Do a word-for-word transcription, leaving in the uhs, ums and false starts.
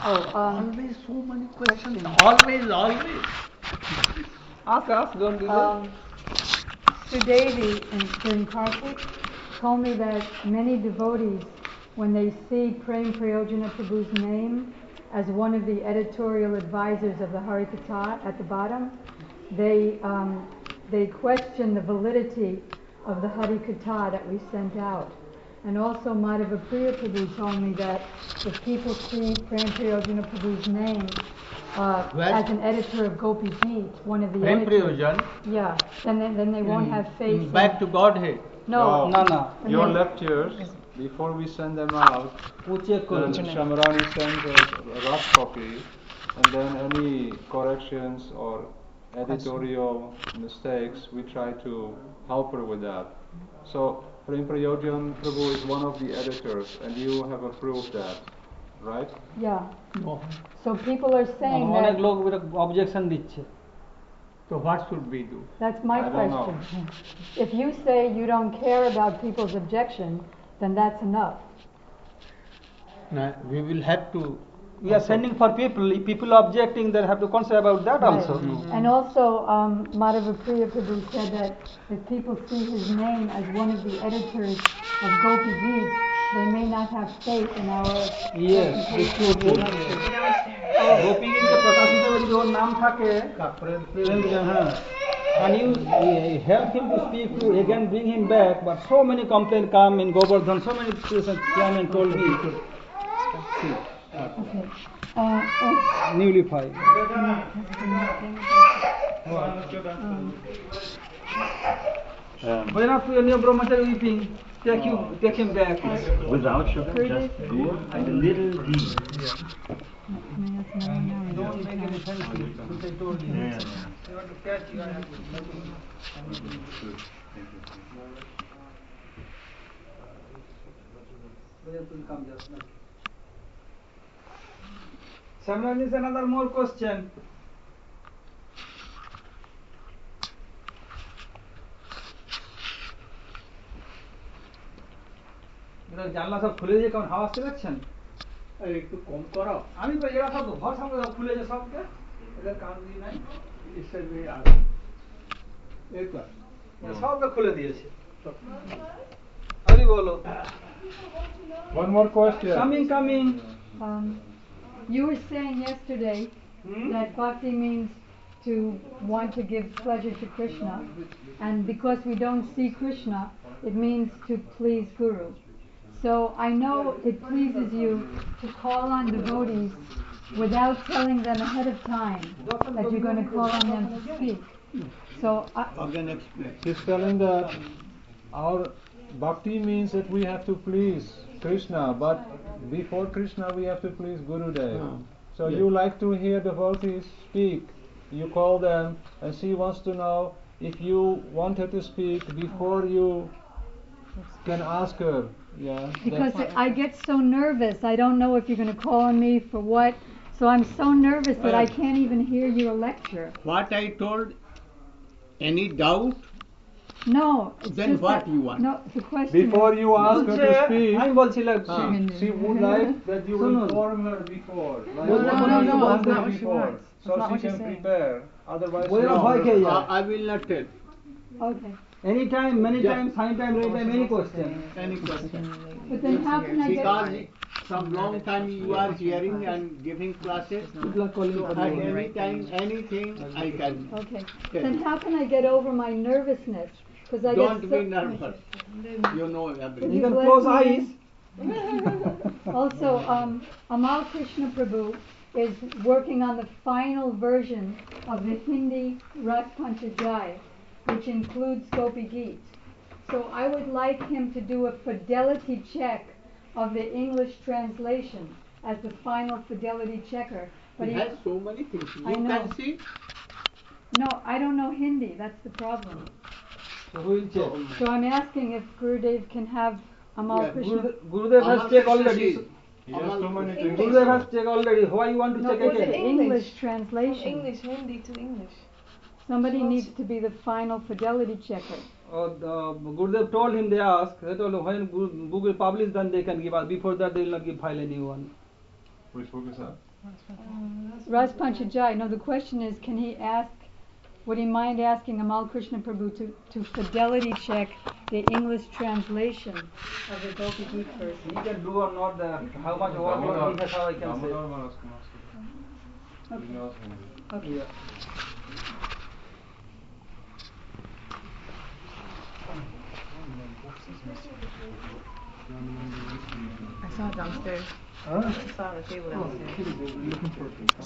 Oh, um, always so many questions. Always, always. Ask, ask, don't do that. um, Sudevi in, in Kartik told me that many devotees, when they see Prem Prayojana Prabhu's name as one of the editorial advisors of the Harikatha at the bottom, they um, they question the validity of the Harikatha that we sent out. And also Madhava Priya Prabhu told me that if people see Prem Prayojana Prabhu's name uh, as an editor of Gopi Geet, one of the Prem editors, Prayojan. yeah, then they, then they won't in, have faith. in back to Godhead. No, No, no. And Your then- lectures, before we send them out, then Shamarani sends a rough copy, and then any corrections or editorial mistakes, we try to help her with that. So, Prem Prayojan Prabhu is one of the editors, and you have approved that, right? yeah. So people are saying অনেক that. লোক objection দিচ্ছে। So what should we do? That's my I don't know. question. If you say you don't care about people's objection, then that's enough. Now, we will have to. We are sending for people. If people are objecting, they have to consider about that Right. also. And also, um, Madhava Priya Prabhu said that if people see his name as one of the editors of Gopi Geet, they may not have faith in our Yes, this is true. Gopi গীতে প্রকাশিত যদি ওর নাম থাকে হ্যাঁ and you uh, help him to speak to again bring him back, but so many complaints come in Govardhan, so many persons came and told me to see. Okay. Uh, oh, Newly filed. Um, But enough to any brahmachari weeping, take you take him back. without sugar, just good and a little ghee. Don't make any sense to it, which I told you. Yeah. You want to catch, you have to make it. Where will come just now. Samran is another more question. জানলা সব খুলে দিয়ে কেমন হাওয়া আসতে পারছেন একটু কম করো। আমি তো এরা সব ঘর সামনে সব খুলেছে সবকে এদের কান দিয়ে নাই এই তো সবকে খুলে দিয়েছে হরি বলো One more question. Coming coming um, you were saying yesterday that bhakti means to want to give pleasure to Krishna, and because we don't see Krishna, it means to please Guru. So I know it pleases you to call on devotees without telling them ahead of time that you're going to call on them to speak. So I, Again explain. He's telling that our bhakti means that we have to please Krishna, but before Krishna we have to please Gurudev. Ah, So yes. you like to hear devotees speak. You call them, and she wants to know if you want her to speak before you can ask her. Yeah. because that's- I get so nervous, I don't know if you're going to call on me for what. So I'm so nervous that I can't even hear your lecture. What I told, any doubt? No, it's Then just what that, you want? No, the question Before is, you ask her to speak, আমি বলছিলাম Ah. she, she would like that you Sunun. inform her before. Like No, one no, day no, you no, want that's her not what she before, wants. so she can prepare. Otherwise, Well, you no, know, okay, yeah. I, I will not tell. okay. Anytime, many Yeah. times, anytime, anytime, any question. Any question. But then how can I Because get? from long time you are hearing and giving classes, People are calling so for at you. any time, anything I can. Okay. Tell Then me. how can I get over my nervousness? Because I Don't get be so, nervous. You know You everything. can bless close me. eyes. Also, um, Amal Krishna Prabhu is working on the final version of the Hindi Ras Panchajai, which includes Gopi Geet. So I would like him to do a fidelity check of the English translation as the final fidelity checker. But He he, has so many things. I You know. can see. no, I don't know Hindi. That's the problem. So who will check? So I'm asking if Gurudev can have Amal Yeah, Krishna. Gurudev, Gurudev has Amal checked Krishna already. Ji. he has so many things. Gurudev has checked already. Why you want to No, check what's again? the English. English From translation? English, Hindi to English. Somebody So needs to be the final fidelity checker. Uh, the, Gurudev told him, they asked, they told him when Guru- book will publish, then they can give us. Before that, they will not give file anyone. Which book is that? Ras Panchajai. No, the question is, can he ask, would he mind asking Amal Krishna Prabhu to, to fidelity check the English translation of the Gopi Geet verse? He can do or not the, how much work he has, how I can say. Damodar Maharaj can ask him. He knows Hindi. Okay. Yeah. I saw it downstairs. Huh? I saw it on the table downstairs. Looking for